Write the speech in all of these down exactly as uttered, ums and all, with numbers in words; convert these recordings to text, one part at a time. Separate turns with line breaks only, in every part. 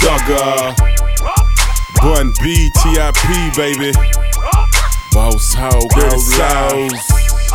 Thugger, Bun B, T I P, baby. Boss Hog, Dirty South.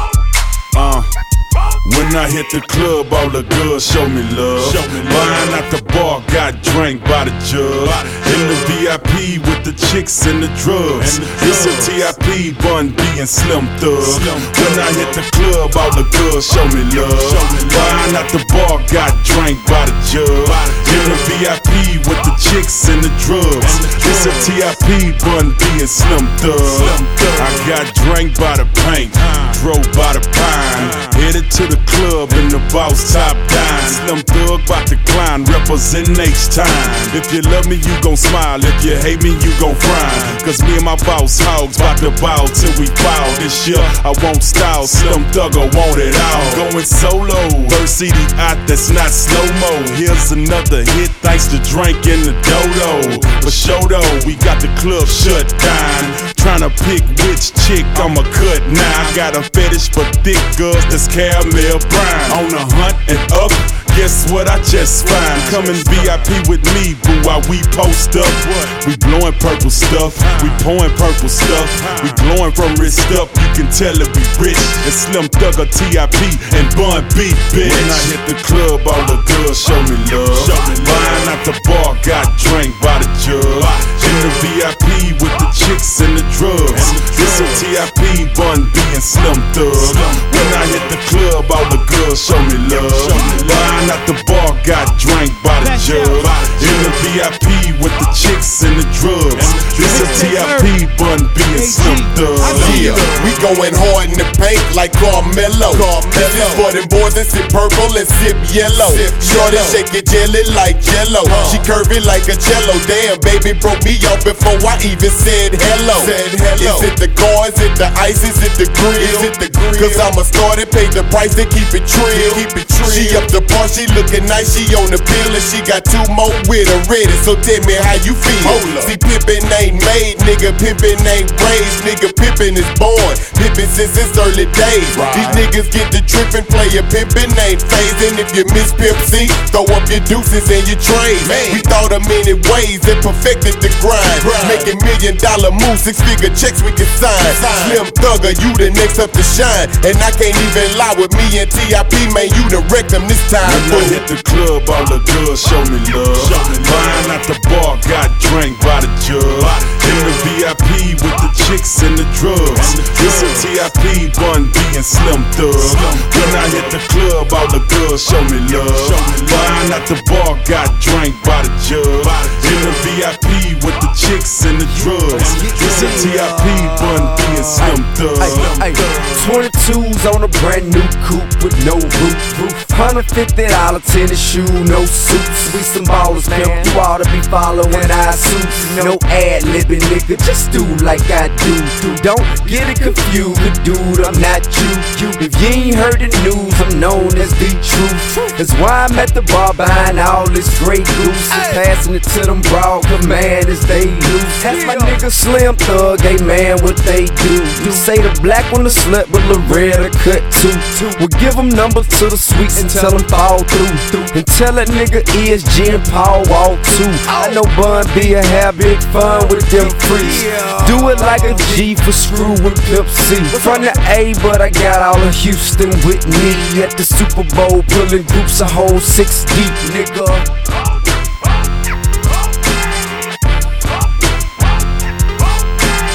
Uh. When I hit the club, all the girls show me love. Buying out the bar, got drank by the jug. In the V I P with the chicks and the drugs. It's a T I P, Bun B and Slim Thug. When I hit the club, all the girls show me love. Buying out the bar, got drank by the jug. In the V I P with the chicks and the drugs. It's a T I P, Bun B and Slim Thug. I got drank by the paint, drove by the pine, headed to the club in the boss top down. Slim Thug bout to climb, representin' H-Time. If you love me, you gon' smile. If you hate me, you gon' frown. Cause me and my boss hogs bout to bow till we bow. This year, I won't style. Slim Thugger want it all. Going solo, first C D out that's not slow-mo. Here's another hit thanks to Drink in the Dodo. For sure though, we got the club shut down. Tryna pick which chick I'ma cut now. I got a fetish for thick girls that's caramel brown. On the hunt and up, guess what I just find? Come and V I P with me, boo, while we post up. We blowing purple stuff, we pouring purple stuff. We glowing from wrist up, you can tell that we rich. And Slim Thugger, T I P, and Bun B, bitch. When I hit the club, all the girls show me love. Buying out the bar, got drank by the jug. In the V I P with the chicks and the drugs. It's a T I P, Bun B and Slim Thug. When I hit the club, all the girls show me love. Buying out the bar, got drank by the jug. In the V I P with the chicks and the drugs. It's a T I P, Bun B and Slim Thug.
Yeah, we going hard in the paint like Carmelo. Carmelo. For them boys that sip purple and sip yellow. Shorty shake it jelly like jello. She curvy like a cello. Damn, baby broke me off before I even said hello. Said hello. Is it the car? Is it the ice? Is it the grill? Is it the grill? Cause I'm a starter, pay the price to keep it trill. Keep it trill. She up the bar, she looking nice, she on the pill, and she got two more with her ready. So tell me how you feel. See, pimpin' ain't made, nigga, pimpin' ain't raised. Nigga, pimpin' is born, pimpin' since its early days. Right. These niggas get the trippin', play a pimpin' ain't phasing. If you miss Pimp C, throw up your deuces and your trays. We thought of many ways that perfected the grind. Right. Making million dollar moves, six figure checks we can sign. sign. Slim Thugger, you the next up to shine. And I can't even lie with me and T I P, man, you the wreck them this time.
When I hit the club, all the girls show me love. Buying out the bar, got drank by the jug. In the V I P with the chicks and the drugs. It's a T I P, Bun B and Slim Thug. When I hit the club, all the girls show me love. Buying out the bar, got drank by the jug. In the V I P with the chicks and the drugs. It's a T I P, Bun B and Slim Thug.
twenty-twos on a brand new coupe with no roof. one hundred fifty dollar tennis shoe, no suits. We some ballers, man. You ought to be following our suits. No ad-libbing, nigga, just do like I do. Don't get it confused, dude, I'm not you. If you ain't heard the news, I'm known as the truth. That's why I'm at the bar buying all this great goose. Passing it to them broad commanders, they loose. That's my nigga Slim Thug, they man what they do. You say the black one the slut with Loretta cut too. We'll give them numbers to the sweets and tell them fall through. And tell that nigga E S G and Paul walk too. I know Bun B a have big fun with them freaks. Do it like a G for screw with Pimp C. From the A, but I got all of Houston with me. At the Super Bowl, pulling groups a whole six deep, nigga.